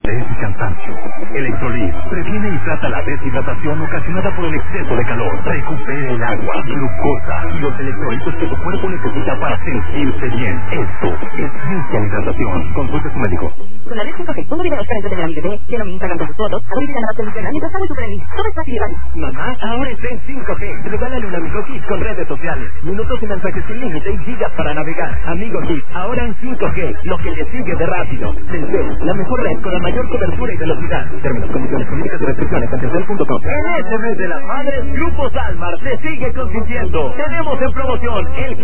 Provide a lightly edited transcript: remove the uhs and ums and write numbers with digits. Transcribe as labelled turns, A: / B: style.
A: y cansancio. Electrolit previene y trata la deshidratación ocasionada por el exceso de calor. Recupera el agua, glucosa y los electrolitos que tu cuerpo necesita para sentirse bien. Esto es Instant Hidratación. Consulta a tu médico.
B: Con la red 5G, uno vive los frentes de la mi bebé, lleno mi Instagram con sus fotos, ahorita la televisión, mientras hago su playlist. Todo es fácil y rápido.
C: Mamá, ahora está en 5G. Regálale un Amigo Kit con redes sociales, minutos y mensajes sin límite y gigas para navegar. Amigo Kit, ahora en 5G, lo que le sigue de rápido. Telcel, la mejor red con la mayor cobertura y velocidad. Términos, condiciones, políticas y restricciones en telcel.com. En este mes de las madres, Grupo Salmar te sigue consintiendo. Tenemos en promoción el